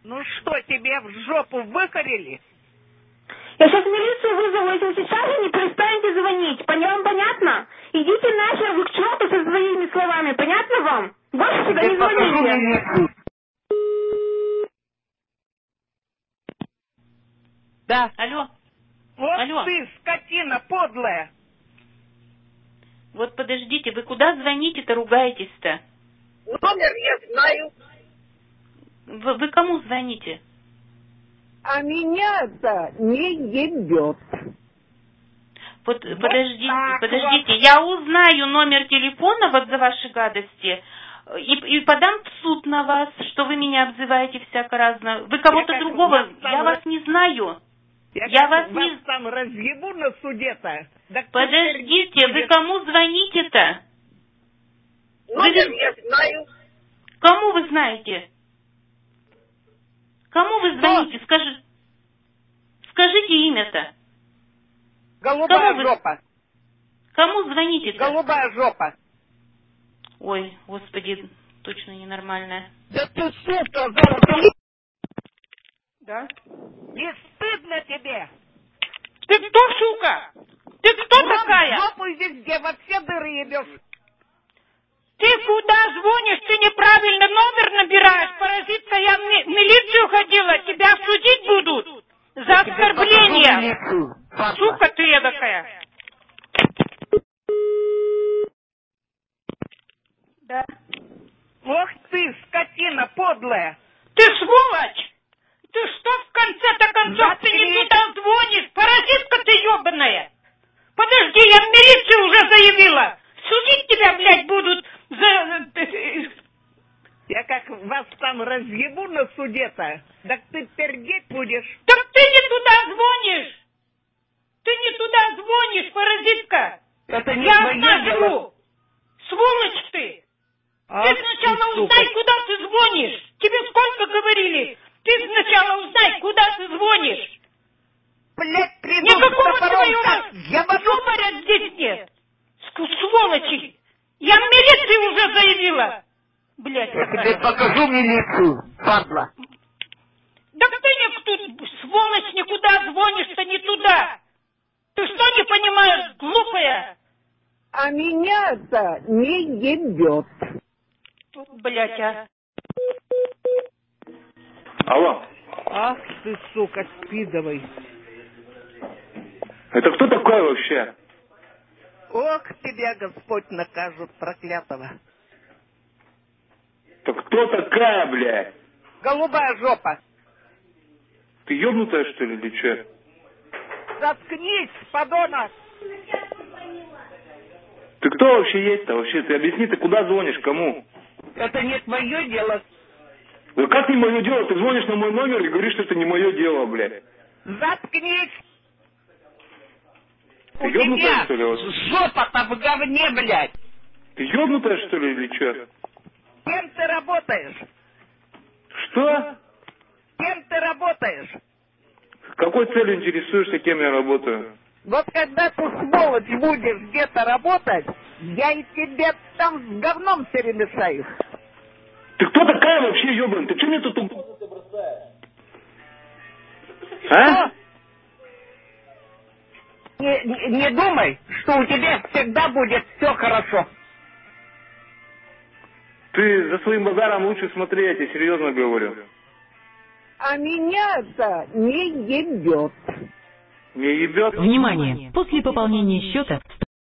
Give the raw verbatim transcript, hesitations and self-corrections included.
Ну что, тебе в жопу выкорили? Я сейчас милицию вызову, если сейчас же не перестанете звонить. Вам понятно? Идите нахер вы к черту со своими словами. Понятно вам? Больше сюда не звоните. Да. Алло. Вот Алло. ты, скотина подлая. Вот подождите, вы куда звоните-то, ругаетесь-то? Номер я знаю. Вы, вы кому звоните? А меня это не ебет. Вот, вот подождите, подождите, вот. я узнаю номер телефона вот за ваши гадости и, и подам в суд на вас, что вы меня обзываете всяко-разно. Вы кого-то Я другого, вас я вас не знаю. Я, я вас, вас не... там разъебу на суде-то. Да подождите, вы кому звоните-то? Номер вы... я знаю. Кому вы знаете? Кому вы звоните? Скажи... Скажите имя-то. Голубая Кому жопа. Вы... Кому звоните-то? Голубая жопа. Ой, господи, точно ненормальная. Да ты сука, зараз... Да? Не стыдно тебе? Ты кто, сука? Ты кто Урод, такая? жопу везде, во все дыры ебешь. Ты куда звонишь? Ты неправильно номер набираешь, паразитка. Я в ми- милицию ходила, тебя судить будут за оскорбление. Сука ты эдакая. Да. Ох ты, скотина подлая. Ты сволочь! Ты что в конце-то концов? Ты не туда звонишь, паразитка ты ебаная! Подожди, я в милицию уже заявила! Судить тебя, блядь, будут за... Я как вас там разъебу на суде-то, так ты пердеть будешь. Так ты не туда звонишь! Ты не туда звонишь, паразитка! Это не я твое одна дело. живу! Сволочь ты! Ах, ты сначала ты, узнай, сука. куда ты звонишь! Тебе сколько говорили? Ты сначала узнай, куда ты звонишь! Блядь, придурок, Никакого топором твоего так ебану. юмора здесь нет! Ск- Сволочи! Я в милицию уже заявила! Блядь, Я какая. тебе покажу милицию, падла. Да ты не тут, сволочь, никуда звонишь-то не туда! Ты что не понимаешь, глупая? А меня-то не ебет. Блядь, а. Алло. Ах ты, сука, спидовый. Это кто такой вообще? Ох, тебя Господь накажет, проклятого. Так кто такая, блядь? Голубая жопа. Ты ёбнутая, что ли, или че? Заткнись, подонок. Ты кто вообще есть-то вообще? Ты объясни, ты куда звонишь, кому? Это не твое дело. Да как не мое дело? Ты звонишь на мой номер и говоришь, что это не мое дело, блядь. Заткнись. Ты У ёбнутая, тебя что ли? Вот? жопа-то в говне, блядь. Ты ёбнутая, что ли, или че? Кем ты работаешь? Что? Кем ты работаешь? С какой целью интересуешься, кем я работаю? Вот когда ты, сволочь, будешь где-то работать, я и тебе там с говном перемешаю. Ты кто такая вообще, ёбан? Ты что мне тут бросаешь? А? Не, не, не думай, что у тебя всегда будет все хорошо. Ты за своим базаром лучше смотри, я тебе серьезно говорю. А меня-то не ебет. Не ебет? Внимание! После пополнения счета